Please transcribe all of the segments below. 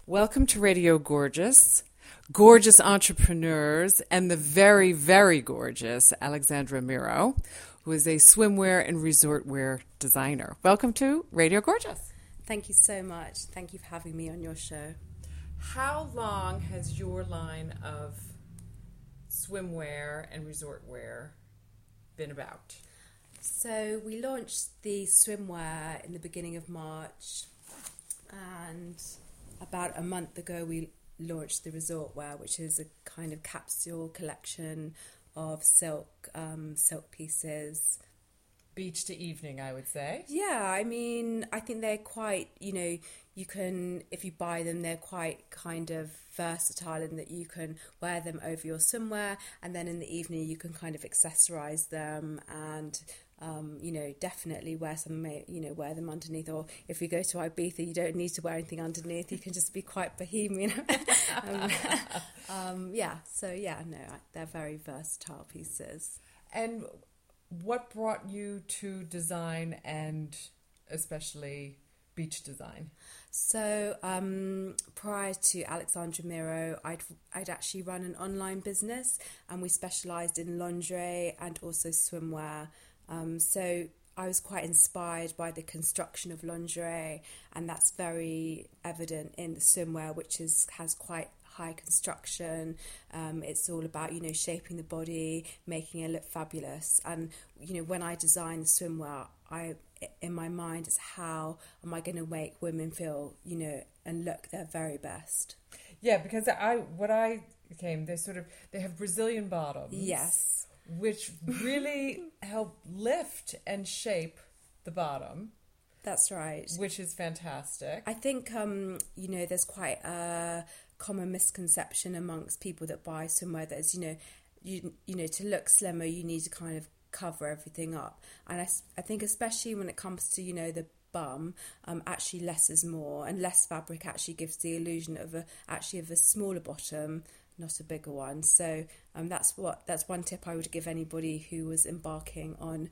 Welcome to Radio Gorgeous, gorgeous entrepreneurs, and the very, very gorgeous Alexandra Miro, who is a swimwear and resort wear designer. Welcome to Radio Gorgeous. Thank you so much. Thank you for having me on your show. How long has your line of swimwear and resort wear been about? So we launched the swimwear in the beginning of March, and about a month ago we launched the resort wear, which is a kind of capsule collection of silk pieces. Beach to evening, I would say. Yeah, I mean, I think they're quite, you can, if you buy them, they're quite kind of versatile in that you can wear them over your swimwear, and then in the evening you can kind of accessorize them and, definitely wear wear them underneath. Or if you go to Ibiza, you don't need to wear anything underneath. You can just be quite bohemian. They're very versatile pieces. And what brought you to design and especially beach design? So prior to Alexandra Miro, I'd actually run an online business, and we specialised in lingerie and also swimwear. So I was quite inspired by the construction of lingerie, and that's very evident in the swimwear, which has quite high construction. It's all about, shaping the body, making it look fabulous. And, when I design the swimwear, in my mind, it's how am I going to make women feel, and look their very best. Yeah, because they have Brazilian bottoms. Yes. Which really help lift and shape the bottom. That's right. Which is fantastic. I think, there's quite a common misconception amongst people that buy swimwear that is, to look slimmer, you need to kind of cover everything up. And I think especially when it comes to, the bum, actually less is more, and less fabric actually gives the illusion of a smaller bottom, not a bigger one. So that's one tip I would give anybody who was embarking on,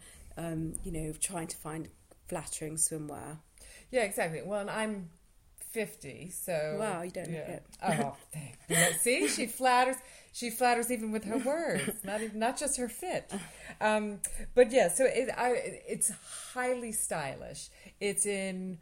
trying to find flattering swimwear. Yeah, exactly. Well, and I'm 50, so wow, you don't look it. Oh, thank you. See, she flatters even with her words, not just her fit. But yeah, so it's highly stylish. It's in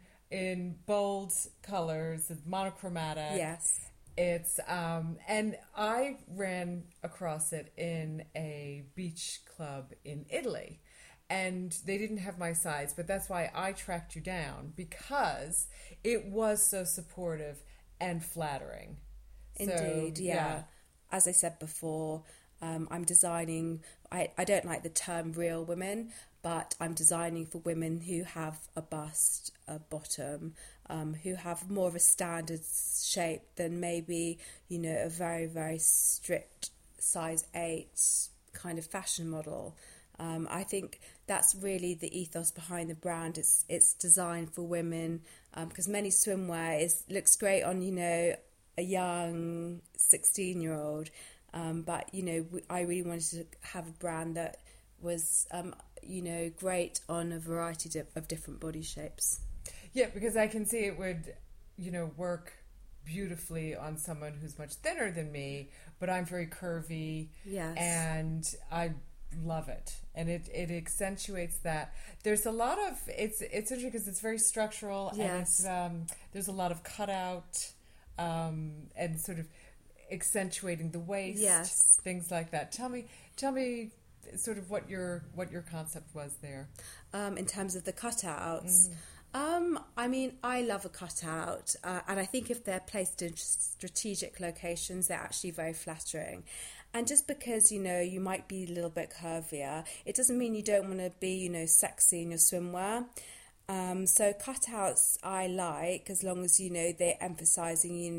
bold colors, it's monochromatic. Yes. It's and I ran across it in a beach club in Italy, and they didn't have my size, but that's why I tracked you down, because it was so supportive and flattering. Indeed, so, yeah. As I said before, I'm designing, I don't like the term real women, but I'm designing for women who have a bust, a bottom, who have more of a standard shape than maybe, a very, very strict size 8 kind of fashion model. I think that's really the ethos behind the brand. It's designed for women, because many swimwear looks great on, a young 16-year-old. But, I really wanted to have a brand that was, great on a variety of different body shapes. Yeah, because I can see it would, work beautifully on someone who's much thinner than me, but I'm very curvy. Yes. And I love it. And it accentuates that. There's a lot of, it's interesting because it's very structural. Yes. And it's, there's a lot of cutout, and sort of accentuating the waist. Yes. Things like that. Tell me sort of what your concept was there. In terms of the cutouts. I mean, I love a cutout, and I think if they're placed in strategic locations, they're actually very flattering. And just because, you might be a little bit curvier, it doesn't mean you don't want to be, sexy in your swimwear. So cutouts I like, as long as, they're emphasising,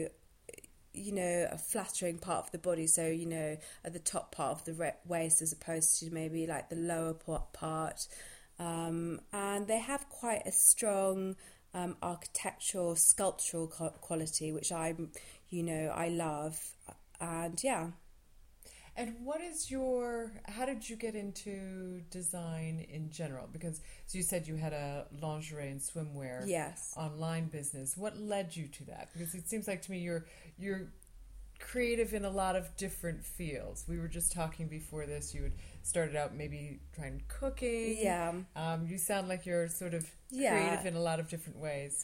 a flattering part of the body. So, at the top part of the waist as opposed to maybe like the lower part. And they have quite a strong architectural, sculptural quality, which I love. And yeah. And how did you get into design in general? Because so you said you had a lingerie and swimwear online business. What led you to that? Because it seems like to me you're creative in a lot of different fields. We were just talking before this, you had started out maybe trying cooking. Yeah. You sound like you're sort of creative in a lot of different ways.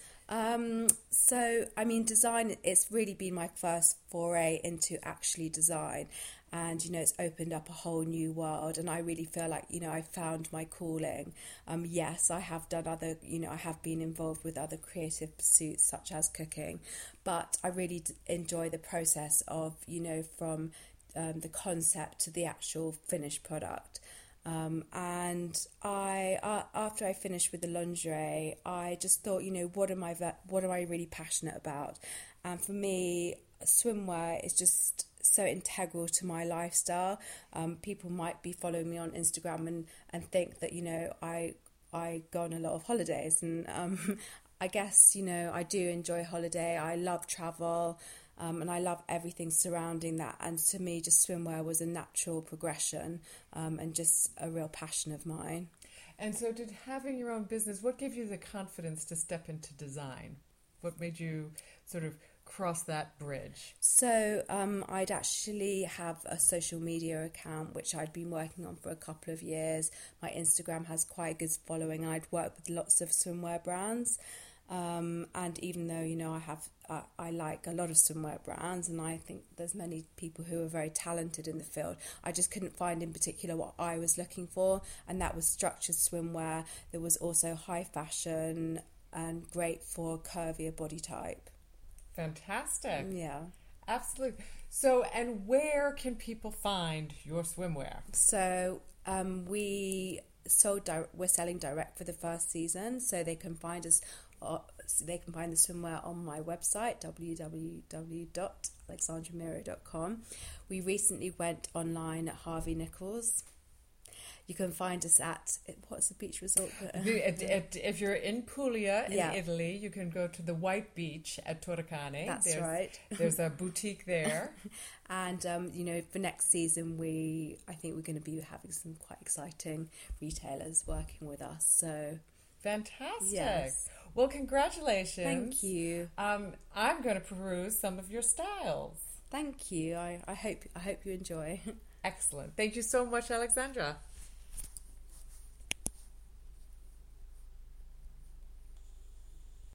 So, I mean, design, it's really been my first foray into actually design. And, it's opened up a whole new world. And I really feel like, I found my calling. Yes, I have done I have been involved with other creative pursuits such as cooking. But I really enjoy the process of, from the concept to the actual finished product. And after I finished with the lingerie, I just thought, what am I really passionate about? And for me, swimwear is just so integral to my lifestyle. People might be following me on Instagram and think that, I go on a lot of holidays. And I guess, I do enjoy holiday. I love travel. And I love everything surrounding that. And to me, just swimwear was a natural progression and just a real passion of mine. And so did having your own business, what gave you the confidence to step into design? What made you sort of cross that bridge? So I'd actually have a social media account, which I'd been working on for a couple of years. My Instagram has quite a good following. I'd worked with lots of swimwear brands. And even though, I like a lot of swimwear brands, and I think there's many people who are very talented in the field, I just couldn't find in particular what I was looking for, and that was structured swimwear. There was also high fashion and great for curvier body type. Fantastic. Yeah. Absolutely. So, and where can people find your swimwear? So, we're selling direct for the first season, so they can find us. They can find the swimwear on my website, www.alexandramiro.com. We recently went online at Harvey Nichols. You can find us at, what's the beach resort? If you're in Puglia, in Italy, you can go to the White Beach at Torrecane. That's right. There's a boutique there. And, for next season, I think we're going to be having some quite exciting retailers working with us. So fantastic. Yes. Well, congratulations. Thank you. I'm going to peruse some of your styles. Thank you. I hope you enjoy. Excellent. Thank you so much, Alexandra.